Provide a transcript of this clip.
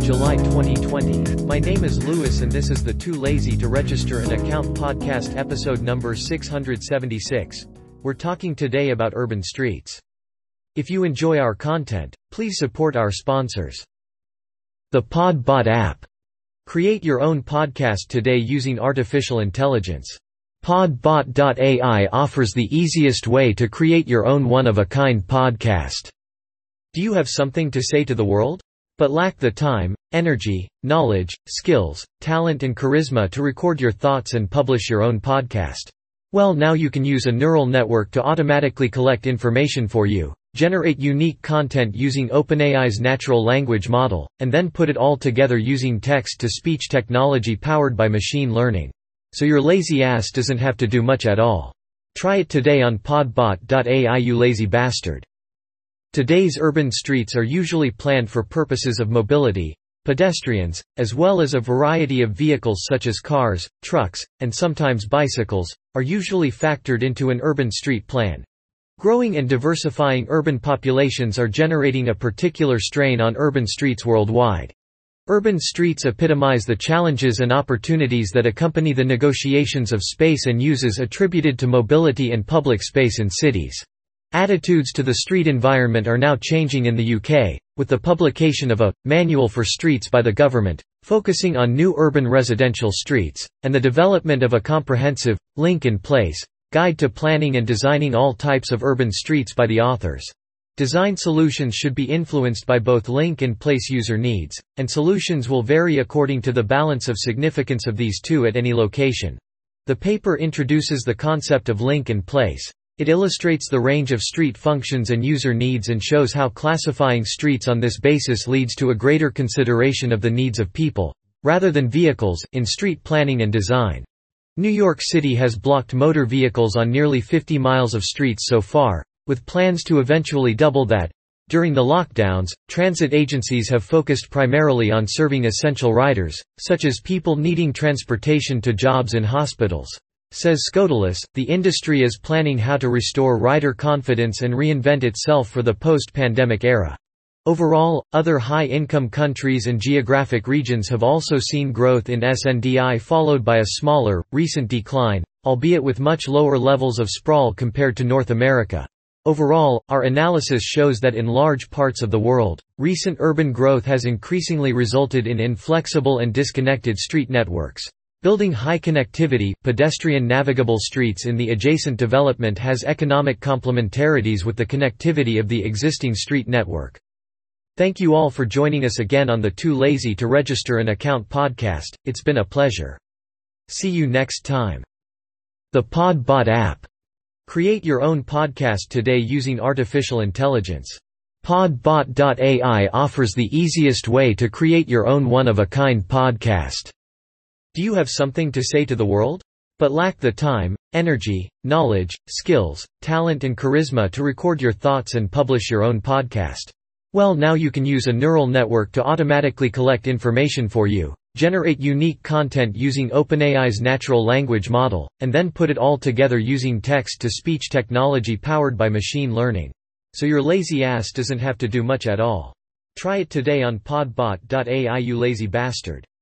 July 2020. My name is Lewis and this is the Too Lazy to Register an Account podcast episode number 676. We're talking today about urban streets. If you enjoy our content, please support our sponsors. The Podbot app. Create your own podcast today using artificial intelligence. Podbot.ai offers the easiest way to create your own one-of-a-kind podcast. Do you have something to say to the world, but lack the time, energy, knowledge, skills, talent and charisma to record your thoughts and publish your own podcast? Well, now you can use a neural network to automatically collect information for you, generate unique content using OpenAI's natural language model, and then put it all together using text-to-speech technology powered by machine learning. So your lazy ass doesn't have to do much at all. Try it today on podbot.ai, you lazy bastard. Today's urban streets are usually planned for purposes of mobility, pedestrians, as well as a variety of vehicles such as cars, trucks, and sometimes bicycles, are usually factored into an urban street plan. Growing and diversifying urban populations are generating a particular strain on urban streets worldwide. Urban streets epitomize the challenges and opportunities that accompany the negotiations of space and uses attributed to mobility and public space in cities. Attitudes to the street environment are now changing in the UK, with the publication of a Manual for Streets by the government, focusing on new urban residential streets, and the development of a comprehensive, Link in Place, Guide to Planning and Designing All Types of Urban Streets by the authors. Design solutions should be influenced by both link and place user needs, and solutions will vary according to the balance of significance of these two at any location. The paper introduces the concept of link and place. It illustrates the range of street functions and user needs and shows how classifying streets on this basis leads to a greater consideration of the needs of people, rather than vehicles, in street planning and design. New York City has blocked motor vehicles on nearly 50 miles of streets so far, with plans to eventually double that. During the lockdowns, transit agencies have focused primarily on serving essential riders, such as people needing transportation to jobs and hospitals. Says Scotilis, the industry is planning how to restore rider confidence and reinvent itself for the post-pandemic era. Overall, other high-income countries and geographic regions have also seen growth in SNDI followed by a smaller, recent decline, albeit with much lower levels of sprawl compared to North America. Overall, our analysis shows that in large parts of the world, recent urban growth has increasingly resulted in inflexible and disconnected street networks. Building high connectivity, pedestrian navigable streets in the adjacent development has economic complementarities with the connectivity of the existing street network. Thank you all for joining us again on the Too Lazy to Register an Account podcast. It's been a pleasure. See you next time. The Podbot app. Create your own podcast today using artificial intelligence. Podbot.ai offers the easiest way to create your own one-of-a-kind podcast. Do you have something to say to the world, but lack the time, energy, knowledge, skills, talent and charisma to record your thoughts and publish your own podcast? Well, now you can use a neural network to automatically collect information for you, generate unique content using OpenAI's natural language model, and then put it all together using text-to-speech technology powered by machine learning. So your lazy ass doesn't have to do much at all. Try it today on podbot.ai, you lazy bastard.